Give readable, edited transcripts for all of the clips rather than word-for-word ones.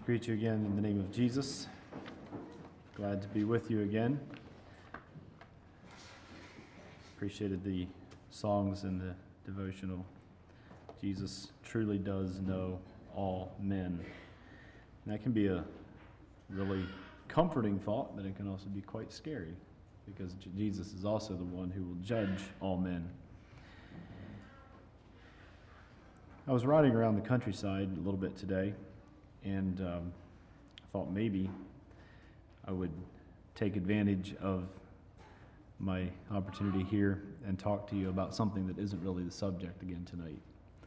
Greet you again in the name of Jesus. Glad to be with you again. Appreciated the songs and the devotional. Jesus truly does know all men. And that can be a really comforting thought, but it can also be quite scary because Jesus is also the one who will judge all men. I was riding around the countryside a little bit today, and I thought maybe I would take advantage of my opportunity here and talk to you about something that isn't really the subject again tonight.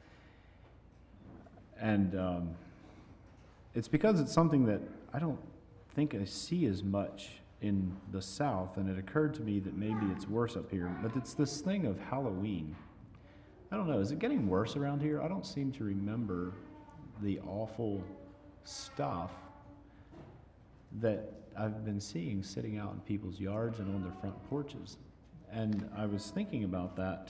And it's because it's something that I don't think I see as much in the South, and it occurred to me that maybe it's worse up here, but it's this thing of Halloween. I don't know, is it getting worse around here? I don't seem to remember the awful stuff that I've been seeing sitting out in people's yards and on their front porches. And I was thinking about that.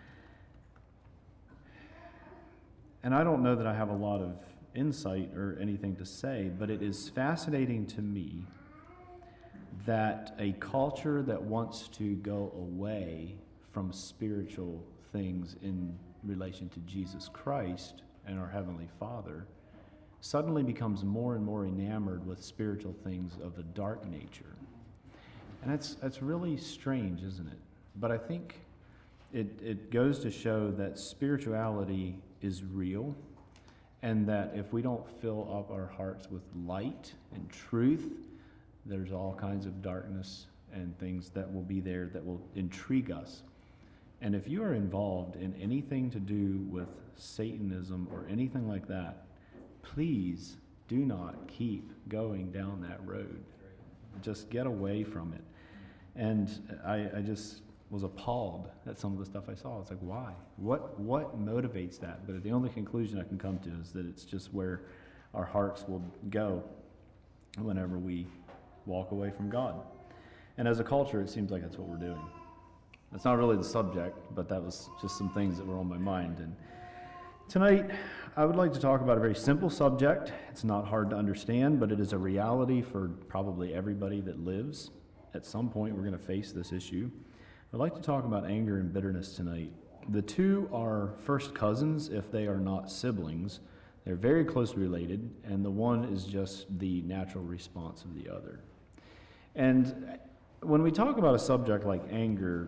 And I don't know that I have a lot of insight or anything to say, but it is fascinating to me that a culture that wants to go away from spiritual things in relation to Jesus Christ and our Heavenly Father suddenly becomes more and more enamored with spiritual things of a dark nature. And that's really strange, isn't it? But I think it goes to show that spirituality is real, and that if we don't fill up our hearts with light and truth, there's all kinds of darkness and things that will be there that will intrigue us. And if you are involved in anything to do with Satanism or anything like that, please do not keep going down that road. Just get away from it. And I just was appalled at some of the stuff I saw. It's like, why? What motivates that? But the only conclusion I can come to is that it's just where our hearts will go whenever we walk away from God. And as a culture, it seems like that's what we're doing. That's not really the subject, but that was just some things that were on my mind. And tonight, I would like to talk about a very simple subject. It's not hard to understand, but it is a reality for probably everybody that lives. At some point, we're going to face this issue. I'd like to talk about anger and bitterness tonight. The two are first cousins if they are not siblings. They're very closely related, and the one is just the natural response of the other. And when we talk about a subject like anger,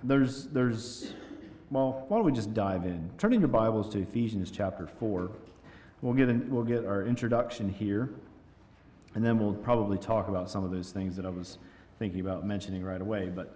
well, why don't we just dive in? Turn in your Bibles to Ephesians chapter 4. We'll get our introduction here, and then we'll probably talk about some of those things that I was thinking about mentioning right away. But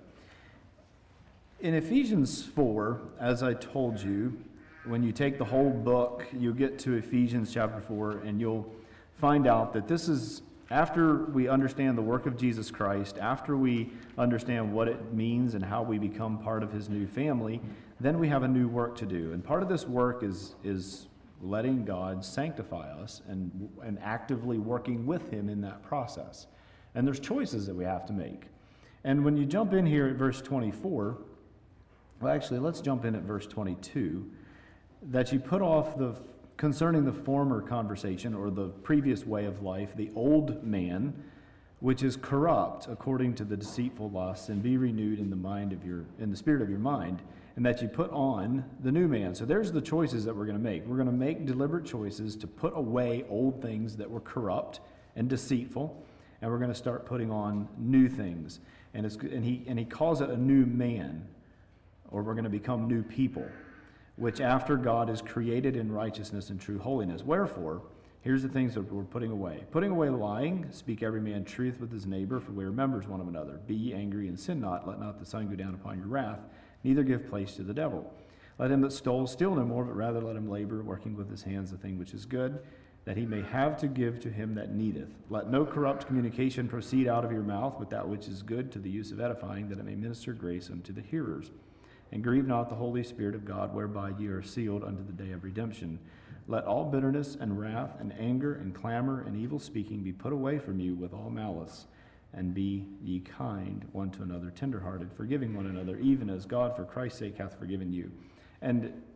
in Ephesians 4, as I told you, when you take the whole book, you'll get to Ephesians chapter 4, and you'll find out that this is after we understand the work of Jesus Christ, after we understand what it means and how we become part of his new family, then we have a new work to do. And part of this work is letting God sanctify us and actively working with him in that process. And there's choices that we have to make. And when you jump in here at verse 24, well, actually, let's jump in at verse 22, that you put off concerning the former conversation or the previous way of life, the old man, which is corrupt according to the deceitful lusts, and be renewed in the spirit of your mind, and that you put on the new man. So there's the choices that we're going to make. We're going to make deliberate choices to put away old things that were corrupt and deceitful, and we're going to start putting on new things. And he calls it a new man, or we're going to become new people, which after God is created in righteousness and true holiness. Wherefore, here's the things that we're putting away. Putting away lying, speak every man truth with his neighbor, for we are members one of another. Be ye angry and sin not. Let not the sun go down upon your wrath, neither give place to the devil. Let him that stole steal no more, but rather let him labor, working with his hands the thing which is good, that he may have to give to him that needeth. Let no corrupt communication proceed out of your mouth, but that which is good to the use of edifying, that it may minister grace unto the hearers. And grieve not the Holy Spirit of God, whereby ye are sealed unto the day of redemption. Let all bitterness and wrath and anger and clamor and evil speaking be put away from you with all malice. And be ye kind one to another, tenderhearted, forgiving one another, even as God for Christ's sake hath forgiven you. And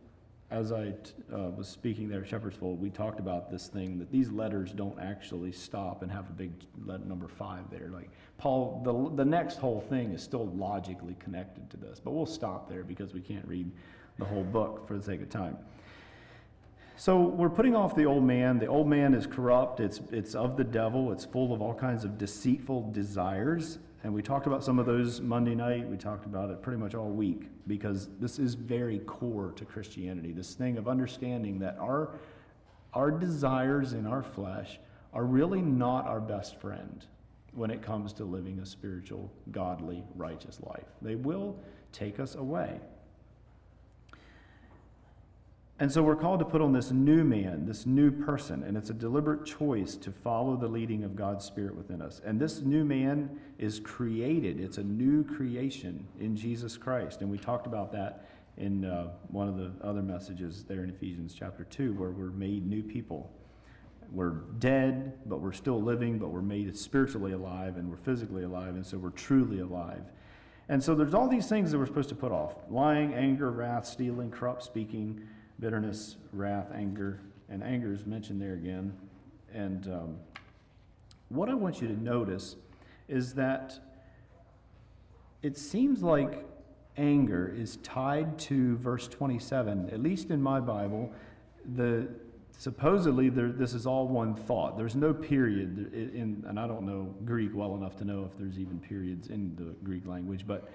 as I was speaking there at Shepherd's Fold, we talked about this thing that these letters don't actually stop and have a big number 5 there. Like Paul, the next whole thing is still logically connected to this, but we'll stop there because we can't read the whole book for the sake of time. So we're putting off the old man. The old man is corrupt. It's of the devil. It's full of all kinds of deceitful desires. And we talked about some of those Monday night. We talked about it pretty much all week because this is very core to Christianity, this thing of understanding that our desires in our flesh are really not our best friend when it comes to living a spiritual, godly, righteous life. They will take us away. And so we're called to put on this new man, this new person, and it's a deliberate choice to follow the leading of God's Spirit within us. And this new man is created. It's a new creation in Jesus Christ. And we talked about that in one of the other messages there in Ephesians chapter 2, where we're made new people. We're dead, but we're still living, but we're made spiritually alive, and we're physically alive, and so we're truly alive. And so there's all these things that we're supposed to put off: lying, anger, wrath, stealing, corrupt speaking, bitterness, wrath, anger, and anger is mentioned there again. And what I want you to notice is that it seems like anger is tied to verse 27, at least in my Bible. Supposedly this is all one thought. There's no period, and I don't know Greek well enough to know if there's even periods in the Greek language, but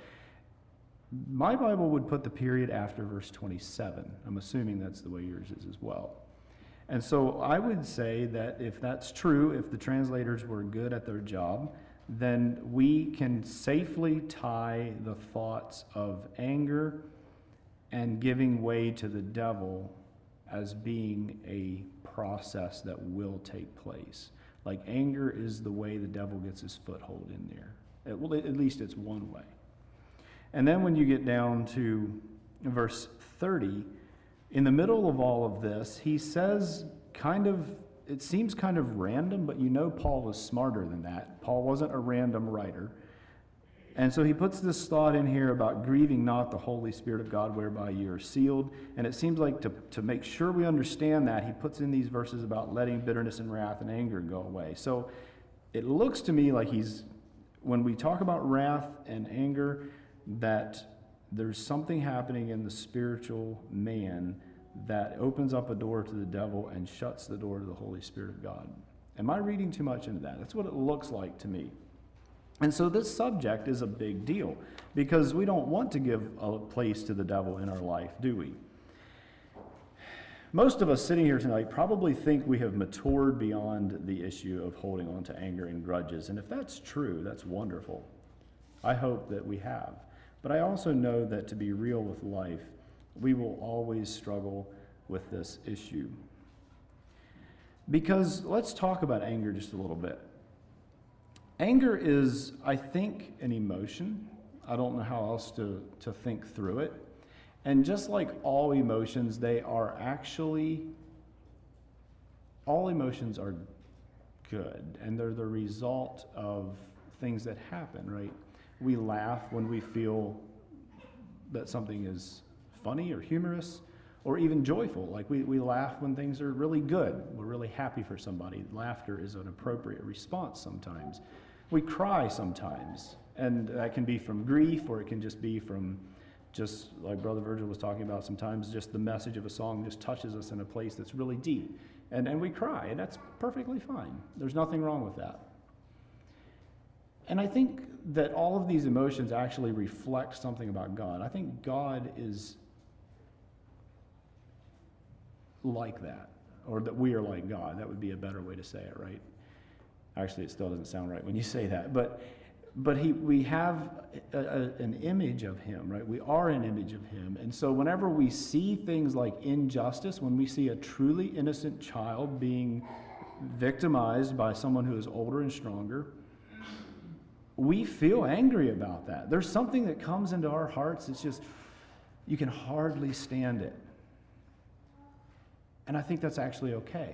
my Bible would put the period after verse 27. I'm assuming that's the way yours is as well. And so I would say that if that's true, if the translators were good at their job, then we can safely tie the thoughts of anger and giving way to the devil as being a process that will take place. Like anger is the way the devil gets his foothold in there. Well, at least it's one way. And then when you get down to verse 30, in the middle of all of this, he says it seems kind of random, but you know Paul was smarter than that. Paul wasn't a random writer. And so he puts this thought in here about grieving not the Holy Spirit of God whereby you are sealed. And it seems like to make sure we understand that, he puts in these verses about letting bitterness and wrath and anger go away. So it looks to me like when we talk about wrath and anger, that there's something happening in the spiritual man that opens up a door to the devil and shuts the door to the Holy Spirit of God. Am I reading too much into that? That's what it looks like to me. And so this subject is a big deal because we don't want to give a place to the devil in our life, do we? Most of us sitting here tonight probably think we have matured beyond the issue of holding on to anger and grudges. And if that's true, that's wonderful. I hope that we have. But I also know that to be real with life, we will always struggle with this issue. Because let's talk about anger just a little bit. Anger is, I think, an emotion. I don't know how else to think through it. And just like all emotions, all emotions are good, and they're the result of things that happen, right? We laugh when we feel that something is funny or humorous or even joyful. Like we laugh when things are really good. We're really happy for somebody. Laughter is an appropriate response sometimes. We cry sometimes, and that can be from grief, or it can just be from just like Brother Virgil was talking about, sometimes just the message of a song just touches us in a place that's really deep. And we cry, and that's perfectly fine. There's nothing wrong with that. And I think that all of these emotions actually reflect something about God. I think God is like that, or that we are like God. That would be a better way to say it, right? Actually, it still doesn't sound right when you say that. But we have an image of him, right? We are an image of him. And so whenever we see things like injustice, when we see a truly innocent child being victimized by someone who is older and stronger, we feel angry about that. There's something that comes into our hearts. It's just, you can hardly stand it. And I think that's actually okay.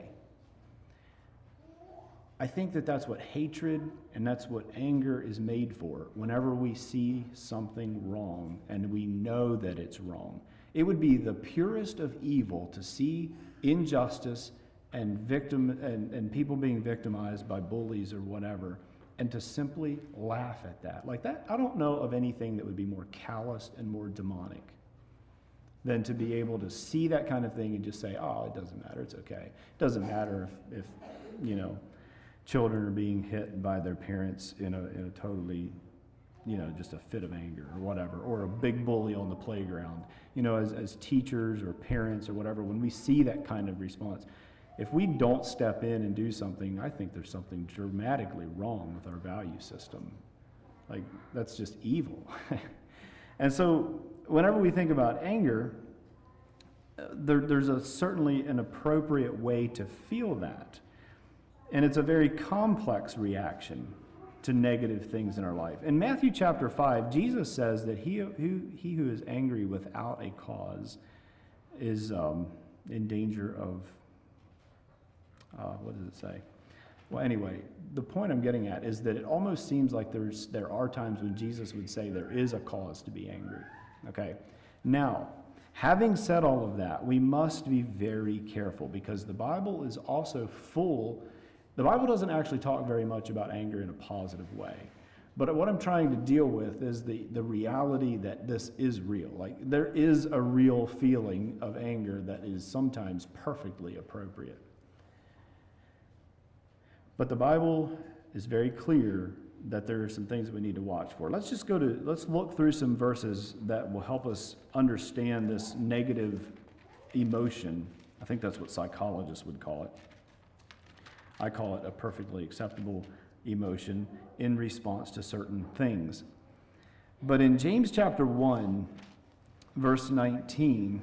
I think that that's what hatred and that's what anger is made for. Whenever we see something wrong and we know that it's wrong, It would be the purest of evil to see injustice and people being victimized by bullies or whatever, and to simply laugh at that. Like that, I don't know of anything that would be more calloused and more demonic than to be able to see that kind of thing and just say, oh, it doesn't matter, it's okay. It doesn't matter if children are being hit by their parents in a totally, just a fit of anger or whatever, or a big bully on the playground. As teachers or parents or whatever, when we see that kind of response, if we don't step in and do something, I think there's something dramatically wrong with our value system. Like, that's just evil. And so, whenever we think about anger, there's certainly an appropriate way to feel that. And it's a very complex reaction to negative things in our life. In Matthew chapter 5, Jesus says that he who is angry without a cause is in danger of, what does it say? Well, anyway, the point I'm getting at is that it almost seems like there are times when Jesus would say there is a cause to be angry. Okay? Now, having said all of that, we must be very careful because the Bible is also full. The Bible doesn't actually talk very much about anger in a positive way. But what I'm trying to deal with is the reality that this is real. Like, there is a real feeling of anger that is sometimes perfectly appropriate. But the Bible is very clear that there are some things that we need to watch for. Let's look through some verses that will help us understand this negative emotion. I think that's what psychologists would call it. I call it a perfectly acceptable emotion in response to certain things. But in James chapter 1, verse 19,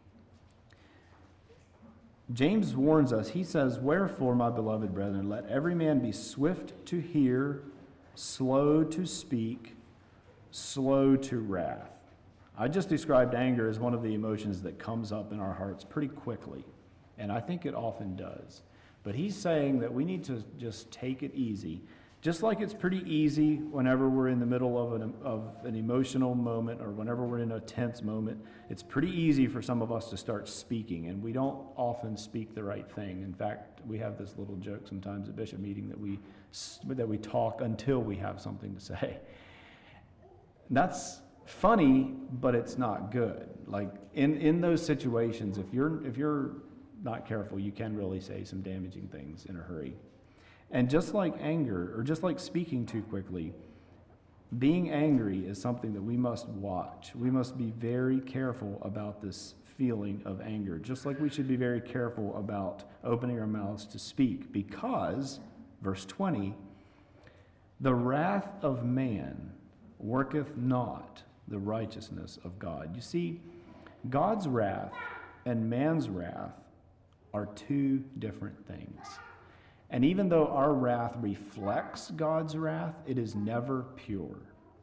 James warns us. He says, "Wherefore, my beloved brethren, let every man be swift to hear, slow to speak, slow to wrath." I just described anger as one of the emotions that comes up in our hearts pretty quickly, and I think it often does. But he's saying that we need to just take it easy. Just like it's pretty easy whenever we're in the middle of an emotional moment or whenever we're in a tense moment, it's pretty easy for some of us to start speaking, and we don't often speak the right thing. In fact, we have this little joke sometimes at Bishop meeting that we talk until we have something to say. That's funny, but it's not good. Like in those situations, if you're not careful, you can really say some damaging things in a hurry. And just like anger, or just like speaking too quickly, being angry is something that we must watch. We must be very careful about this feeling of anger, just like we should be very careful about opening our mouths to speak, because, verse 20, the wrath of man worketh not the righteousness of God. You see, God's wrath and man's wrath are two different things. And even though our wrath reflects God's wrath, it is never pure.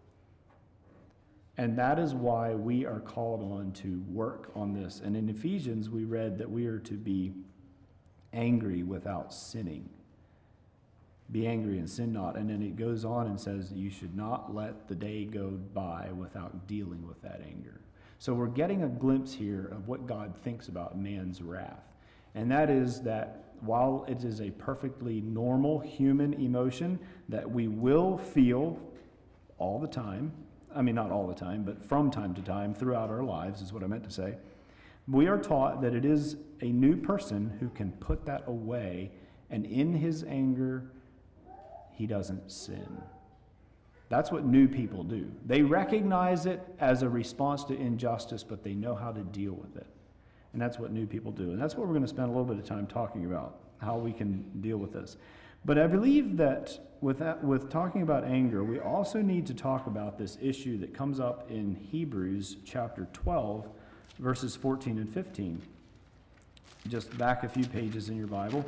And that is why we are called on to work on this. And in Ephesians, we read that we are to be angry without sinning. Be angry and sin not. And then it goes on and says that you should not let the day go by without dealing with that anger. So we're getting a glimpse here of what God thinks about man's wrath. And that is that while it is a perfectly normal human emotion that we will feel all the time, I mean, not all the time, but from time to time throughout our lives is what I meant to say, we are taught that it is a new person who can put that away, and in his anger, he doesn't sin. That's what new people do. They recognize it as a response to injustice, but they know how to deal with it. And that's what new people do. And that's what we're going to spend a little bit of time talking about, how we can deal with this. But I believe that with talking about anger, we also need to talk about this issue that comes up in Hebrews chapter 12, verses 14 and 15. Just back a few pages in your Bible.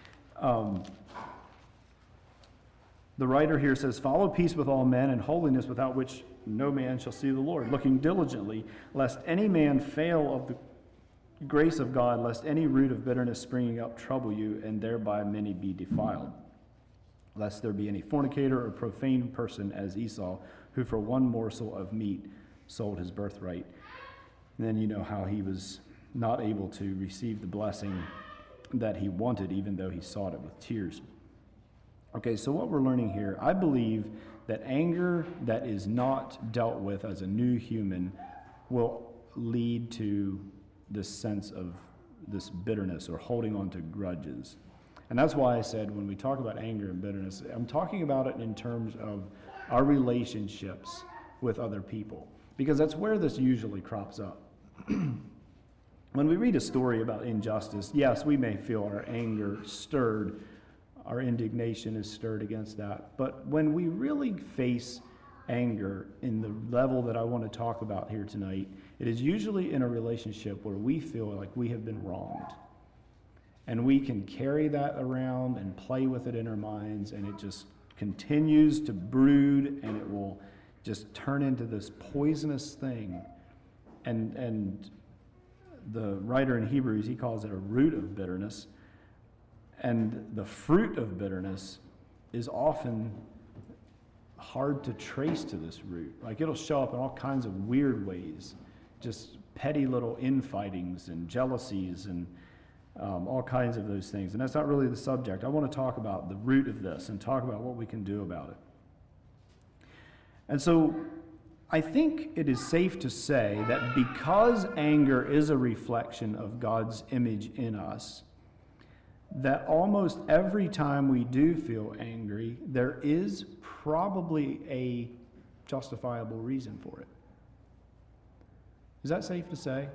The writer here says, "Follow peace with all men and holiness, without which no man shall see the Lord, looking diligently, lest any man fail of the grace of God, lest any root of bitterness springing up trouble you, and thereby many be defiled. Lest there be any fornicator or profane person as Esau, who for one morsel of meat sold his birthright." And then you know how he was not able to receive the blessing that he wanted, even though he sought it with tears. Okay, so what we're learning here, I believe that anger that is not dealt with as a new human will lead to this sense of this bitterness or holding on to grudges. And that's why I said when we talk about anger and bitterness, I'm talking about it in terms of our relationships with other people, because that's where this usually crops up. When we read a story about injustice, yes, we may feel our anger stirred, our indignation is stirred against that. But when we really face anger in the level that I want to talk about here tonight, it is usually in a relationship where we feel like we have been wronged. And we can carry that around and play with it in our minds, and it just continues to brood, and it will just turn into this poisonous thing. And the writer in Hebrews, he calls it a root of bitterness. And the fruit of bitterness is often hard to trace to this root. Like, it'll show up in all kinds of weird ways, just petty little infightings and jealousies and all kinds of those things. And that's not really the subject. I want to talk about the root of this and talk about what we can do about it. And so I think it is safe to say that because anger is a reflection of God's image in us, that almost every time we do feel angry, there is probably a justifiable reason for it. Is that safe to say?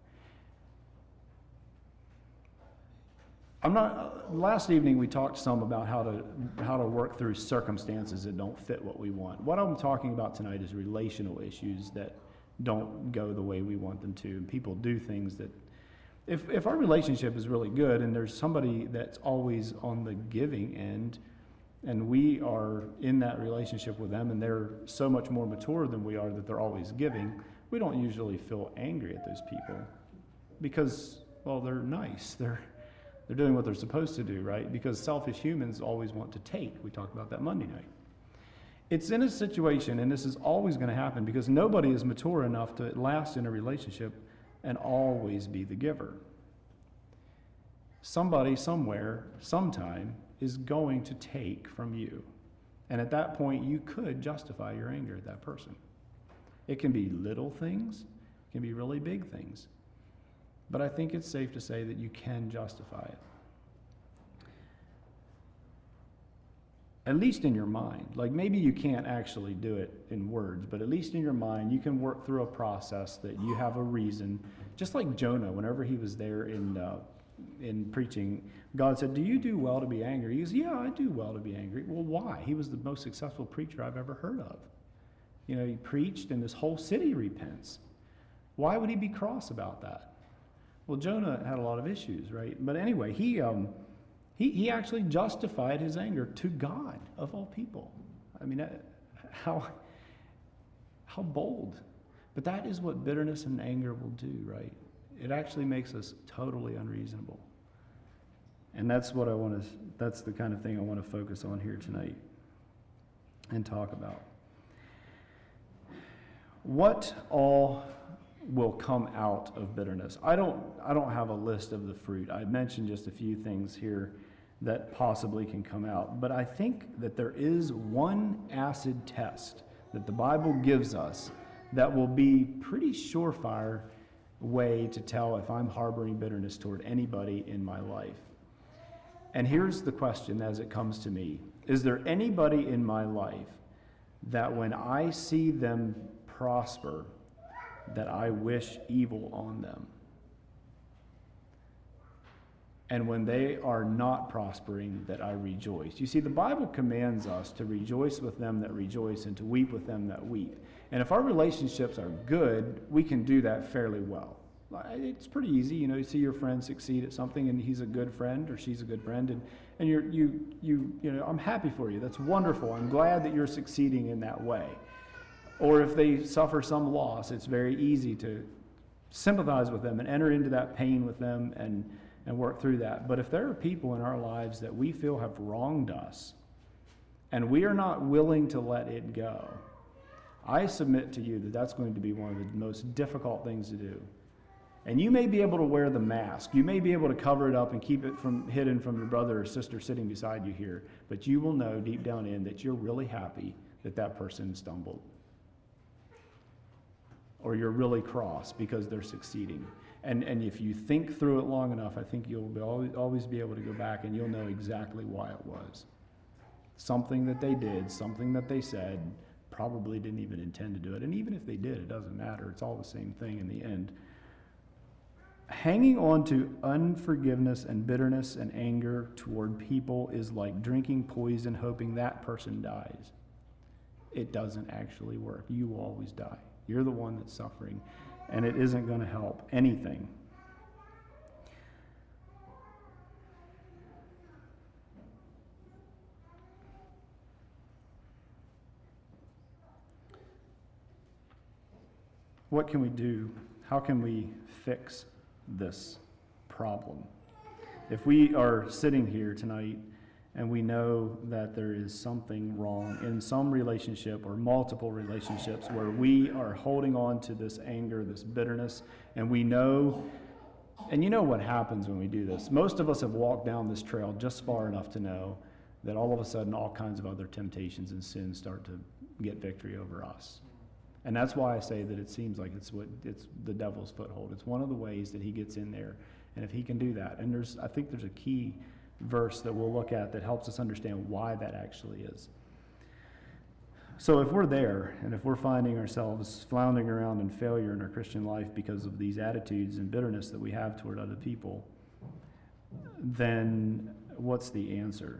Last evening we talked some about how to work through circumstances that don't fit what we want. What I'm talking about tonight is relational issues that don't go the way we want them to. And people do things that, if our relationship is really good and there's somebody that's always on the giving end, and we are in that relationship with them and they're so much more mature than we are that they're always giving, we don't usually feel angry at those people because, well, they're nice. They're doing what they're supposed to do, right? Because selfish humans always want to take. We talked about that Monday night. It's in a situation, and this is always going to happen because nobody is mature enough to last in a relationship and always be the giver. Somebody, somewhere, sometime is going to take from you. And at that point, you could justify your anger at that person. It can be little things, it can be really big things. But I think it's safe to say that you can justify it. At least in your mind. Like, maybe you can't actually do it in words, but at least in your mind, you can work through a process that you have a reason. Just like Jonah, whenever he was there in preaching, God said, "Do you do well to be angry?" He goes, "Yeah, I do well to be angry." Well, why? He was the most successful preacher I've ever heard of. You know, he preached and this whole city repents. Why would he be cross about that? Well, Jonah had a lot of issues, right? But anyway, he actually justified his anger to God, of all people. I mean, how bold. But that is what bitterness and anger will do, right? It actually makes us totally unreasonable. And that's that's the kind of thing I want to focus on here tonight and talk about. What all will come out of bitterness? I don't have a list of the fruit. I mentioned just a few things here that possibly can come out, but I think that there is one acid test that the Bible gives us that will be pretty surefire way to tell if I'm harboring bitterness toward anybody in my life. And here's the question as it comes to me. Is there anybody in my life that when I see them prosper, that I wish evil on them? And when they are not prospering, that I rejoice. You see, the Bible commands us to rejoice with them that rejoice and to weep with them that weep. And if our relationships are good, we can do that fairly well. It's pretty easy, you know, you see your friend succeed at something and he's a good friend or she's a good friend, and you know, I'm happy for you. That's wonderful. I'm glad that you're succeeding in that way. Or if they suffer some loss, it's very easy to sympathize with them and enter into that pain with them and work through that. But if there are people in our lives that we feel have wronged us and we are not willing to let it go, I submit to you that that's going to be one of the most difficult things to do. And you may be able to wear the mask. You may be able to cover it up and keep it hidden from your brother or sister sitting beside you here. But you will know deep down in that you're really happy that that person stumbled. Or you're really cross because they're succeeding. And if you think through it long enough, I think you'll always be able to go back and you'll know exactly why it was. Something that they did, something that they said, probably didn't even intend to do it. And even if they did, it doesn't matter. It's all the same thing in the end. Hanging on to unforgiveness and bitterness and anger toward people is like drinking poison hoping that person dies. It doesn't actually work. You will always die. You're the one that's suffering, and it isn't going to help anything. What can we do? How can we fix this problem? If we are sitting here tonight and we know that there is something wrong in some relationship or multiple relationships where we are holding on to this anger, this bitterness, and we know, and you know what happens when we do this. Most of us have walked down this trail just far enough to know that all of a sudden all kinds of other temptations and sins start to get victory over us. And that's why I say that it seems like it's the devil's foothold. It's one of the ways that he gets in there. And if he can do that, and I think there's a key verse that we'll look at that helps us understand why that actually is. So if we're there, and if we're finding ourselves floundering around in failure in our Christian life because of these attitudes and bitterness that we have toward other people, then what's the answer?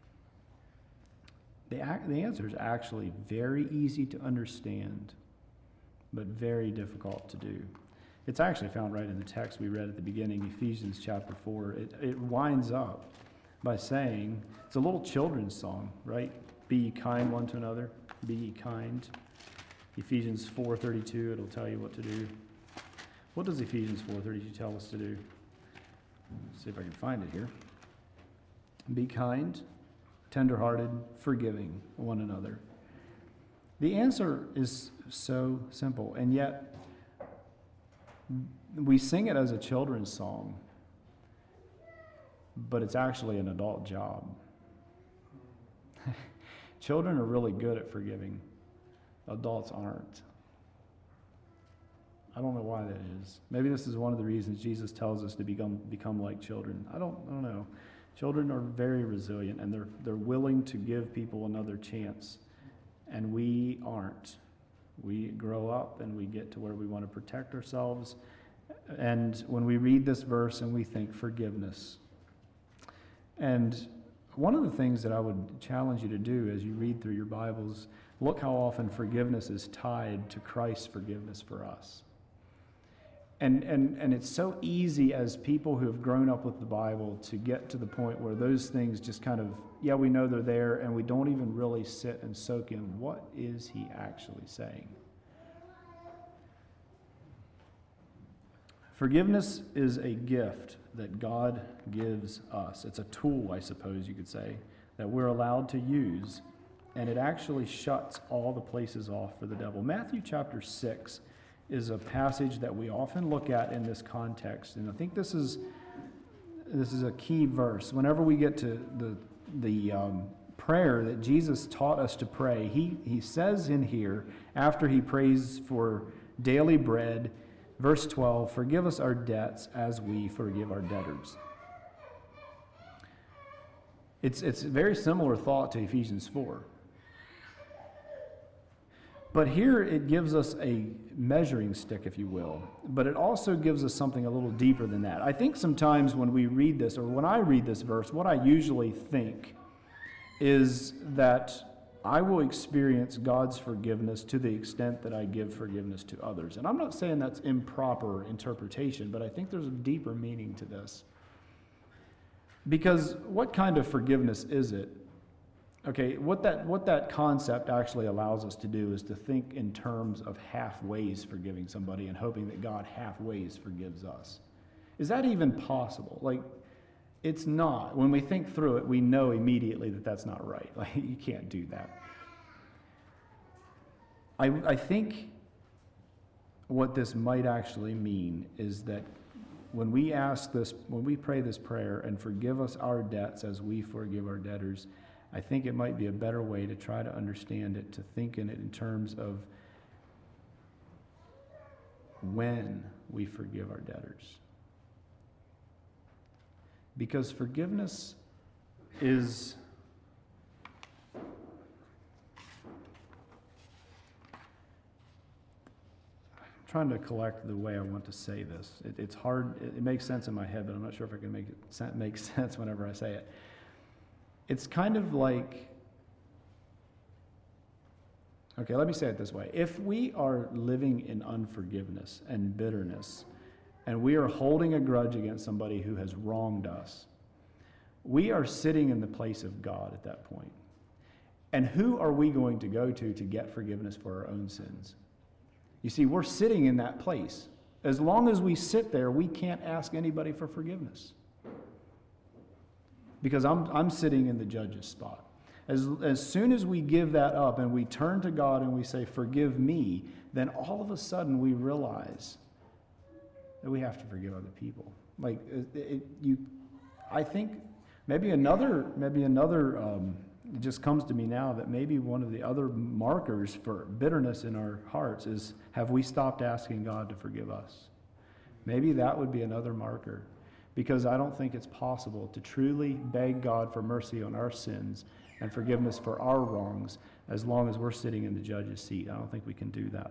The answer is actually very easy to understand, but very difficult to do. It's actually found right in the text we read at the beginning, Ephesians chapter 4. It winds up by saying, it's a little children's song, right? Be ye kind one to another, be ye kind. Ephesians 4:32, it'll tell you what to do. What does Ephesians 4:32 tell us to do? Let's see if I can find it here. Be kind, tenderhearted, forgiving one another. The answer is so simple, and yet we sing it as a children's song, but it's actually an adult job. Children are really good at forgiving. Adults aren't. I don't know why that is. Maybe this is one of the reasons Jesus tells us to become like children. I don't know. Children are very resilient, and they're willing to give people another chance, and we aren't. We grow up and we get to where we want to protect ourselves, and when we read this verse and we think forgiveness. And one of the things that I would challenge you to do as you read through your Bibles, look how often forgiveness is tied to Christ's forgiveness for us. And it's so easy as people who have grown up with the Bible to get to the point where those things just kind of, yeah, we know they're there, and we don't even really sit and soak in what is he actually saying. Forgiveness is a gift that God gives us. It's a tool, I suppose you could say, that we're allowed to use, and it actually shuts all the places off for the devil. Matthew chapter 6 is a passage that we often look at in this context, and I think this is a key verse. Whenever we get to the prayer that Jesus taught us to pray, he says in here, after he prays for daily bread, verse 12, forgive us our debts as we forgive our debtors. It's a very similar thought to Ephesians 4. But here it gives us a measuring stick, if you will. But it also gives us something a little deeper than that. I think sometimes when we read this, or when I read this verse, what I usually think is that I will experience God's forgiveness to the extent that I give forgiveness to others. And I'm not saying that's improper interpretation, but I think there's a deeper meaning to this. Because what kind of forgiveness is it? Okay, what that concept actually allows us to do is to think in terms of halfways forgiving somebody and hoping that God halfways forgives us. Is that even possible? Like, it's not. When we think through it, we know immediately that that's not right. Like, you can't do that. I think what this might actually mean is that when we pray this prayer, and forgive us our debts as we forgive our debtors, I think it might be a better way to try to understand it, to think in it in terms of when we forgive our debtors. Because forgiveness is trying to collect the way I want to say this. It's hard. It makes sense in my head, but I'm not sure if I can make sense whenever I say it. It's kind of like, okay, let me say it this way. If we are living in unforgiveness and bitterness, and we are holding a grudge against somebody who has wronged us, we are sitting in the place of God at that point. And who are we going to go to get forgiveness for our own sins? You see, we're sitting in that place. As long as we sit there, we can't ask anybody for forgiveness. Because I'm sitting in the judge's spot. As soon as we give that up and we turn to God and we say, forgive me, then all of a sudden we realize that we have to forgive other people. Like, I think maybe another, it just comes to me now that maybe one of the other markers for bitterness in our hearts is, have we stopped asking God to forgive us? Maybe that would be another marker. Because I don't think it's possible to truly beg God for mercy on our sins and forgiveness for our wrongs as long as we're sitting in the judge's seat. I don't think we can do that.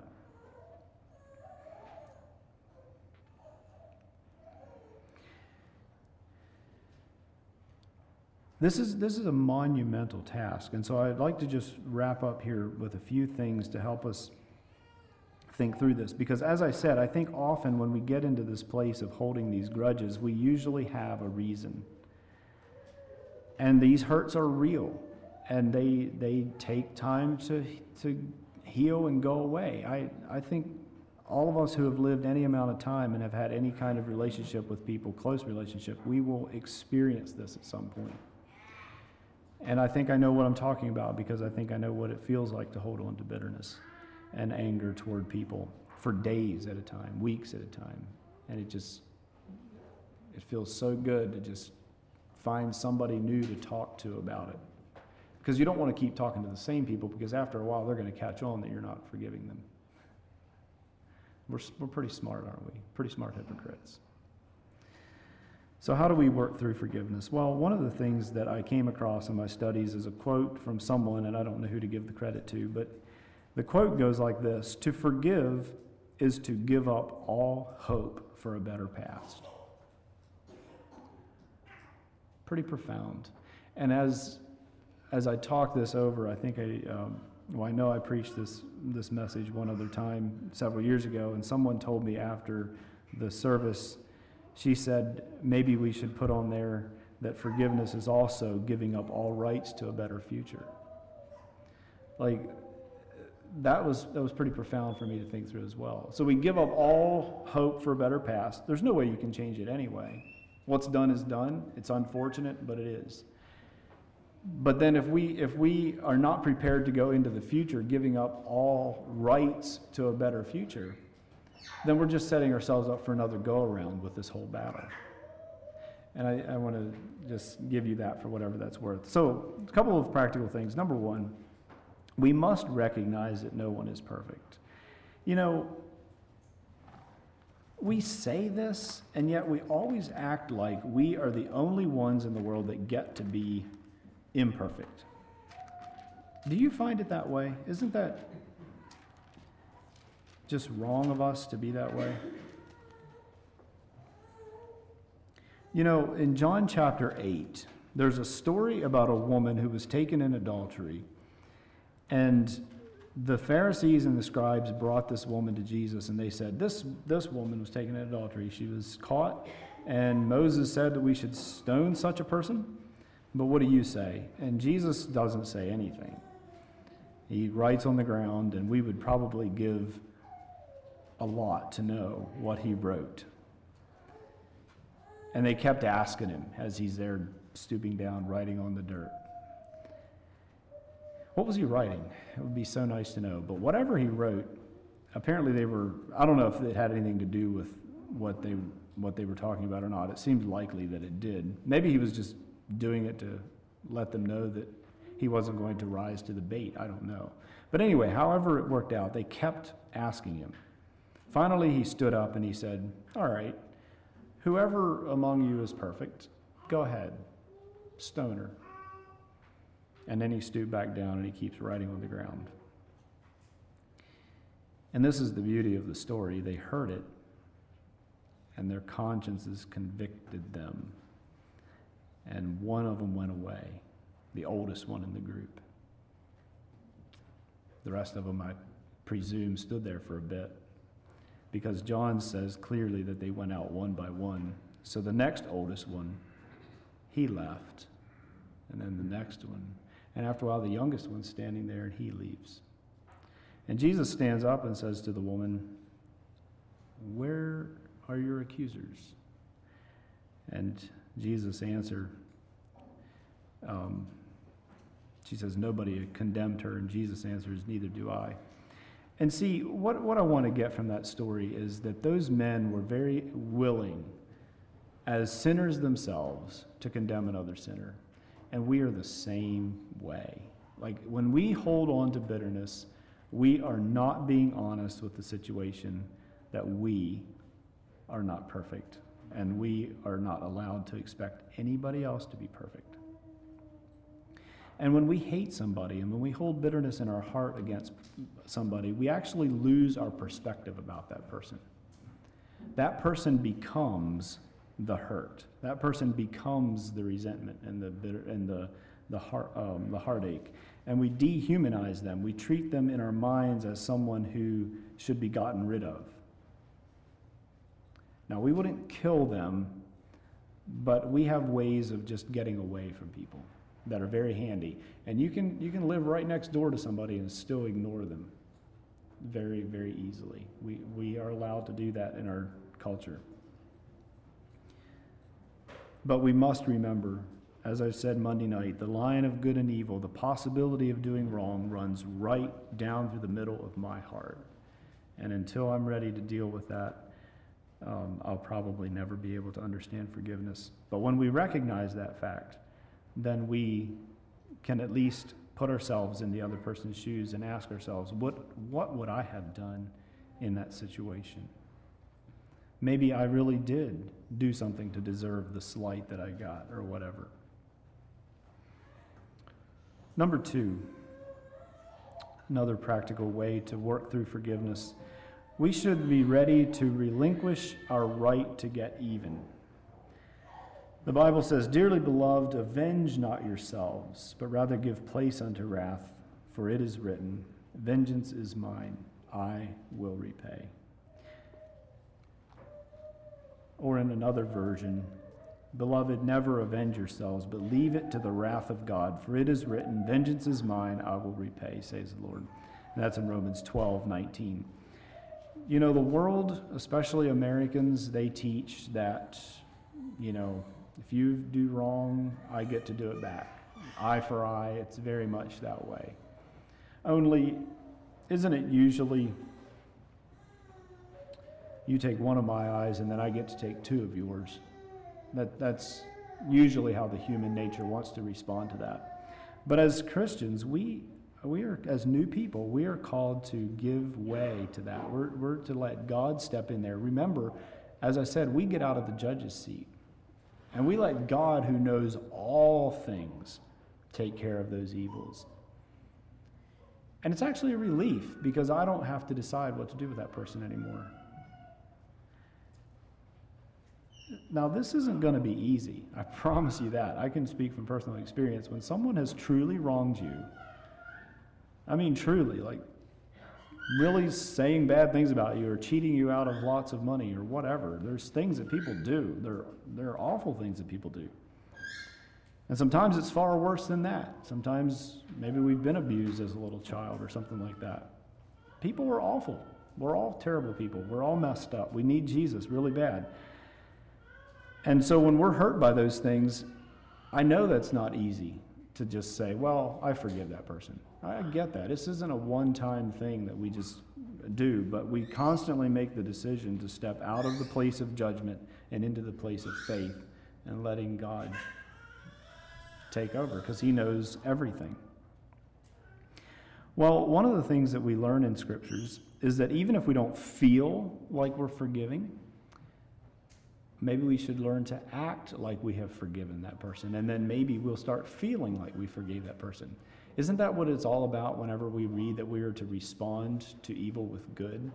This is a monumental task, and so I'd like to just wrap up here with a few things to help us think through this. Because as I said, I think often when we get into this place of holding these grudges, we usually have a reason. And these hurts are real, and they take time to heal and go away. I think all of us who have lived any amount of time and have had any kind of relationship with people, close relationship, we will experience this at some point. And I think I know what I'm talking about, because I think I know what it feels like to hold on to bitterness and anger toward people for days at a time, weeks at a time. And it feels so good to just find somebody new to talk to about it. Because you don't want to keep talking to the same people, because after a while they're going to catch on that you're not forgiving them. We're pretty smart, aren't we? Pretty smart hypocrites. So how do we work through forgiveness? Well, one of the things that I came across in my studies is a quote from someone, and I don't know who to give the credit to, but the quote goes like this: "To forgive is to give up all hope for a better past." Pretty profound. And as I talk this over, I think I know I preached this message one other time several years ago, and someone told me after the service, she said, maybe we should put on there that forgiveness is also giving up all rights to a better future. Like, that was pretty profound for me to think through as well. So we give up all hope for a better past. There's no way you can change it anyway. What's done is done. It's unfortunate, but it is. But then if we are not prepared to go into the future giving up all rights to a better future, then we're just setting ourselves up for another go-around with this whole battle. And I want to just give you that for whatever that's worth. So a couple of practical things. Number one, we must recognize that no one is perfect. You know, we say this, and yet we always act like we are the only ones in the world that get to be imperfect. Do you find it that way? Isn't that just wrong of us to be that way? You know, in John chapter 8, there's a story about a woman who was taken in adultery, and the Pharisees and the scribes brought this woman to Jesus, and they said, this woman was taken in adultery. She was caught, and Moses said that we should stone such a person. But what do you say? And Jesus doesn't say anything. He writes on the ground, and we would probably give a lot to know what he wrote. And they kept asking him as he's there stooping down, writing on the dirt. What was he writing? It would be so nice to know. But whatever he wrote, apparently they were, I don't know if it had anything to do with what they were talking about or not. It seemed likely that it did. Maybe he was just doing it to let them know that he wasn't going to rise to the bait. I don't know. But anyway, however it worked out, they kept asking him. Finally, he stood up and he said, all right, whoever among you is perfect, go ahead, stone her. And then he stooped back down and he keeps writing on the ground. And this is the beauty of the story. They heard it, and their consciences convicted them. And one of them went away, the oldest one in the group. The rest of them, I presume, stood there for a bit, because John says clearly that they went out one by one. So the next oldest one, he left, and then the next one. And after a while, the youngest one's standing there, and he leaves. And Jesus stands up and says to the woman, where are your accusers? And Jesus answered, she says, nobody condemned her. And Jesus answers, neither do I. And see, what I want to get from that story is that those men were very willing, as sinners themselves, to condemn another sinner. And we are the same way. Like, when we hold on to bitterness, we are not being honest with the situation that we are not perfect, and we are not allowed to expect anybody else to be perfect. And when we hate somebody, and when we hold bitterness in our heart against somebody, we actually lose our perspective about that person. That person becomes the hurt. That person becomes the resentment and the heartache. And we dehumanize them. We treat them in our minds as someone who should be gotten rid of. Now, we wouldn't kill them, but we have ways of just getting away from people that are very handy. And you can live right next door to somebody and still ignore them very, very easily. We are allowed to do that in our culture. But we must remember, as I said Monday night, the line of good and evil, the possibility of doing wrong, runs right down through the middle of my heart. And until I'm ready to deal with that, I'll probably never be able to understand forgiveness. But when we recognize that fact, then we can at least put ourselves in the other person's shoes and ask ourselves, what would I have done in that situation? Maybe I really did do something to deserve the slight that I got, or whatever. Number 2, another practical way to work through forgiveness. We should be ready to relinquish our right to get even. The Bible says, dearly beloved, avenge not yourselves, but rather give place unto wrath, for it is written, vengeance is mine, I will repay. Or in another version, beloved, never avenge yourselves, but leave it to the wrath of God, for it is written, vengeance is mine, I will repay, says the Lord. And that's in Romans 12:19. You know, the world, especially Americans, they teach that, if you do wrong, I get to do it back. Eye for eye, it's very much that way. Only, isn't it usually, you take one of my eyes and then I get to take two of yours? That's usually how the human nature wants to respond to that. But as Christians, we are, as new people, we are called to give way to that. We're to let God step in there. Remember, as I said, we get out of the judge's seat. And we let God, who knows all things, take care of those evils. And it's actually a relief, because I don't have to decide what to do with that person anymore. Now, this isn't going to be easy. I promise you that. I can speak from personal experience. When someone has truly wronged you, I mean truly, like really saying bad things about you or cheating you out of lots of money or whatever, there's things that people do. There are awful things that people do. And sometimes it's far worse than that. Sometimes maybe we've been abused as a little child or something like that. People are awful. We're all terrible people. We're all messed up. We need Jesus really bad. And so when we're hurt by those things, I know that's not easy to just say, well, I forgive that person. I get that. This isn't a one-time thing that we just do, but we constantly make the decision to step out of the place of judgment and into the place of faith and letting God take over because he knows everything. Well, one of the things that we learn in scriptures is that even if we don't feel like we're forgiving, maybe we should learn to act like we have forgiven that person, and then maybe we'll start feeling like we forgave that person. Isn't that what it's all about whenever we read that we are to respond to evil with good?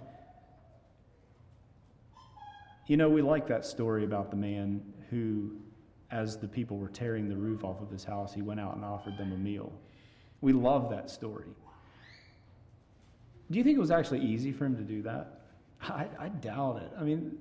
You know, we like that story about the man who, as the people were tearing the roof off of his house, he went out and offered them a meal. We love that story. Do you think it was actually easy for him to do that? I doubt it. I mean,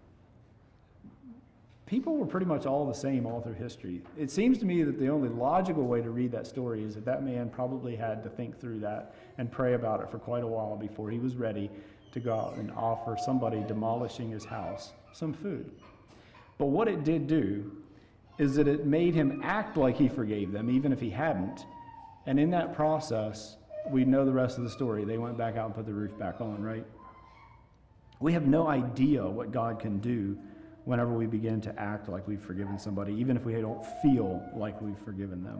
people were pretty much all the same all through history. It seems to me that the only logical way to read that story is that that man probably had to think through that and pray about it for quite a while before he was ready to go out and offer somebody demolishing his house some food. But what it did do is that it made him act like he forgave them, even if he hadn't. And in that process, we know the rest of the story. They went back out and put the roof back on, right? We have no idea what God can do whenever we begin to act like we've forgiven somebody, even if we don't feel like we've forgiven them.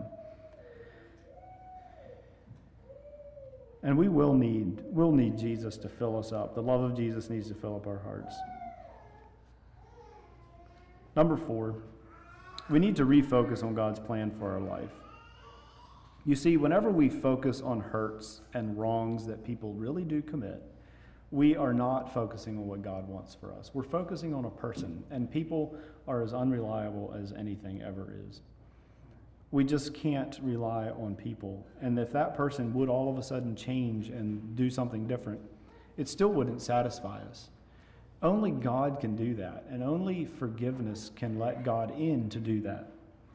And we'll need Jesus to fill us up. The love of Jesus needs to fill up our hearts. Number 4, we need to refocus on God's plan for our life. You see, whenever we focus on hurts and wrongs that people really do commit, we are not focusing on what God wants for us. We're focusing on a person, and people are as unreliable as anything ever is. We just can't rely on people. And if that person would all of a sudden change and do something different, it still wouldn't satisfy us. Only God can do that, and only forgiveness can let God in to do that.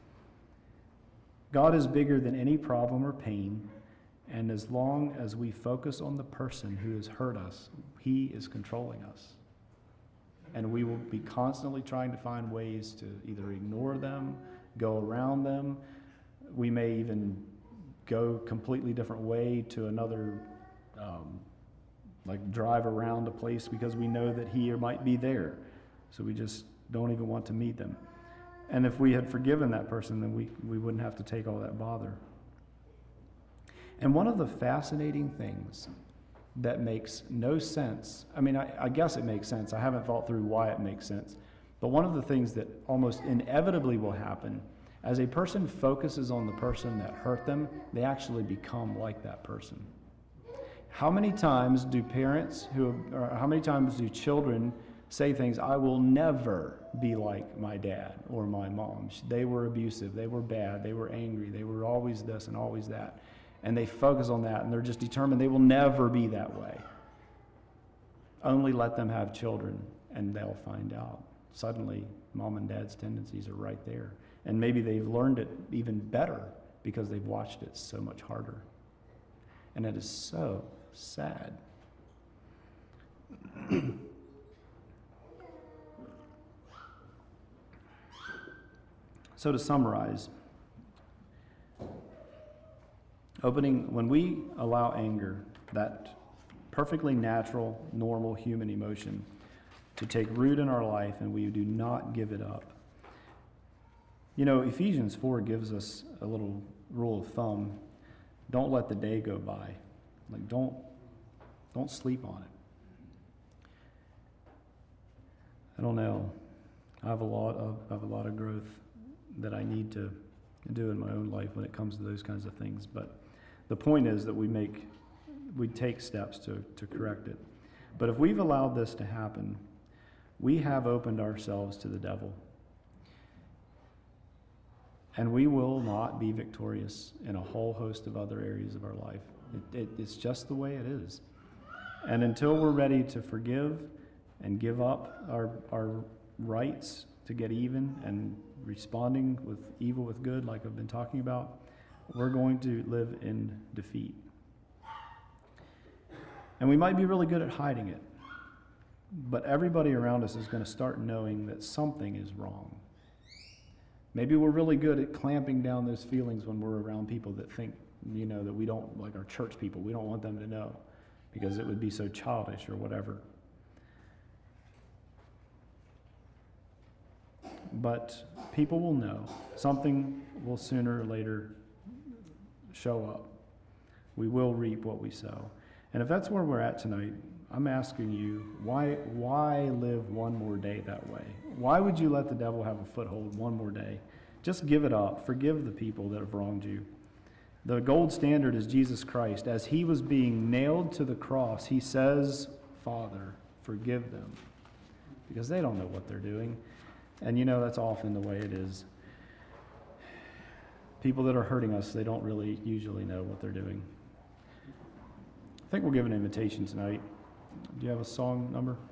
God is bigger than any problem or pain, and as long as we focus on the person who has hurt us, he is controlling us. And we will be constantly trying to find ways to either ignore them, go around them. We may even go a completely different way to another, like drive around a place because we know that he might be there. So we just don't even want to meet them. And if we had forgiven that person, then we wouldn't have to take all that bother. And one of the fascinating things that makes no sense, I mean, I guess it makes sense. I haven't thought through why it makes sense. But one of the things that almost inevitably will happen, as a person focuses on the person that hurt them, they actually become like that person. How many times do how many times do children say things, I will never be like my dad or my mom. They were abusive, they were bad, they were angry, they were always this and always that. And they focus on that, and they're just determined they will never be that way. Only let them have children, and they'll find out. Suddenly, mom and dad's tendencies are right there. And maybe they've learned it even better because they've watched it so much harder. And it is so sad. So to summarize, when we allow anger, that perfectly natural, normal human emotion, to take root in our life and we do not give it up. You know, Ephesians 4 gives us a little rule of thumb. Don't let the day go by. Like, don't sleep on it. I don't know. I have a lot of growth that I need to do in my own life when it comes to those kinds of things. But the point is that we take steps to correct it. But if we've allowed this to happen, we have opened ourselves to the devil. And we will not be victorious in a whole host of other areas of our life. It's just the way it is. And until we're ready to forgive and give up our rights to get even and responding with evil with good, like I've been talking about, we're going to live in defeat. And we might be really good at hiding it, but everybody around us is going to start knowing that something is wrong. Maybe we're really good at clamping down those feelings when we're around people that think, that we don't, like our church people, we don't want them to know because it would be so childish or whatever. But people will know. Something will sooner or later show up. We will reap what we sow. And if that's where we're at tonight, I'm asking you, why live one more day that way? Why would you let the devil have a foothold one more day? Just give it up. Forgive the people that have wronged you. The gold standard is Jesus Christ. As he was being nailed to the cross, he says, Father, forgive them, because they don't know what they're doing. And that's often the way it is. People that are hurting us, they don't really usually know what they're doing. I think we'll give an invitation tonight. Do you have a song number?